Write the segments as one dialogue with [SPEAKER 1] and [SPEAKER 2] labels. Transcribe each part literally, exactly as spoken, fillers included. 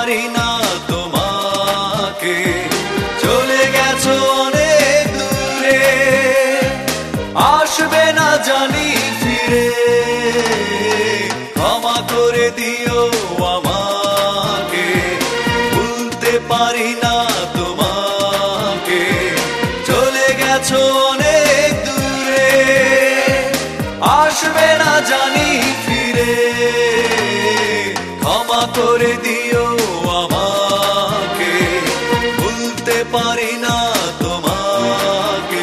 [SPEAKER 1] পারি না তোমাকে, চলে গেছো অনেক দূরে, আসবে না জানি ফিরে। ক্ষমা করে দিও আমাকে, ভুলতে পারি না তোমাকে, চলে গেছো অনেক দূরে, আসবে না জানি ফিরে। ক্ষমা করে দিও আমাকে, ভুলতে পারি না তোমাকে।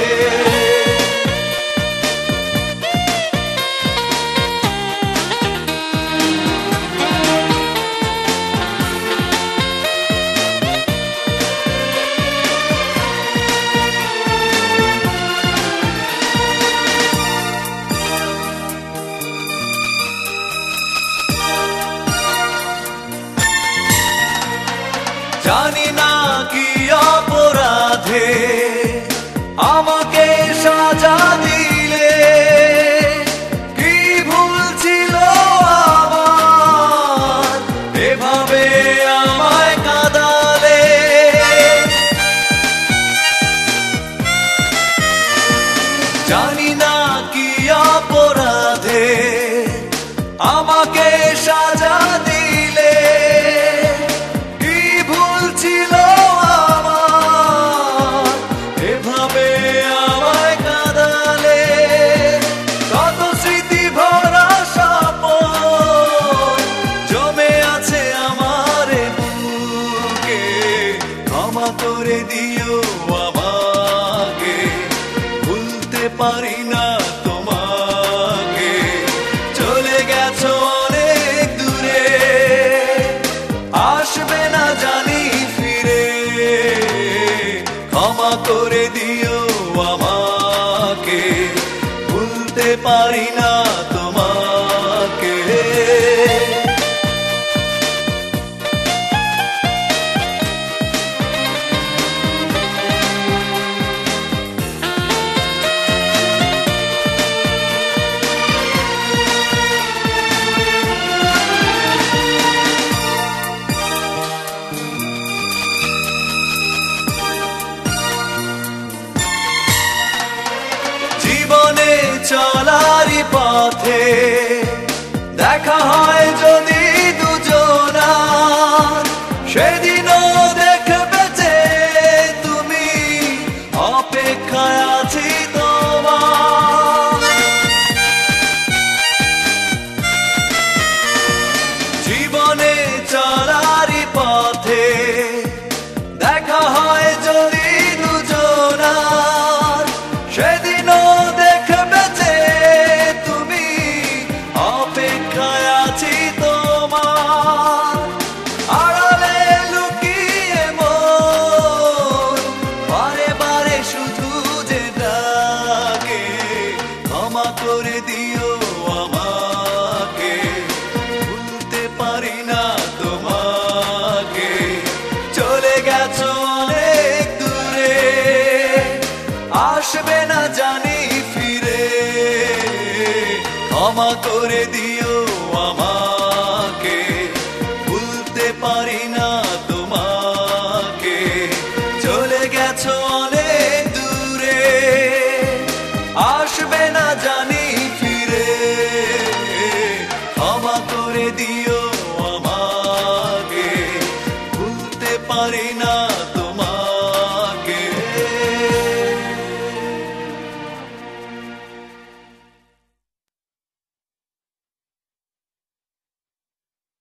[SPEAKER 1] জানি না কি অপরাধে আমাকে সাজা দিলে, কি ভুল ছিল আমার এভাবে আমায় কাঁদালে। জানি না কি অপরাধে আমাকে সাজা দিলে, ছিল আমার এভাবে আমায় কাঁদালে। কত স্মৃতি ভরা স্বপন জমে আছে আমার বুকে, ক্ষমা করে দিও আমাকে, ভুলতে পারি না তোমাকে, চলে গেছো অনেক দূরে, আসবে না জানি। ক্ষমা করে দিও আমাকে, ভুলতে পারি না তোমাকে। জীবনে চলারই পথে দেখা হয় যদি দুজনার, সেদিনও দেখবে যে তুমি, অপেক্ষায় আছি তোমার। জীবনে চলারই পথে দেখা হয় যদি দুজনার, সেদিনও দেখবে যে তুমি, অপেক্ষায় আছি তোমার। আড়ালে লুকিয়ে মন বারে বারে শুধু যে ডাকে, ক্ষমা করে দিও আমাকে, ভুলতে পারি না তোমাকে, চলে গেছো অনেক দূরে, আসবে না জানি ফিরে। ক্ষমা করে দিও আমাকে, ভুলতে পারি না তোমাকে, চলে গেছো অনেক দূরে, আসবে না জানি ফিরে। ক্ষমা করে দিও আমাকে, ভুলতে পারি না।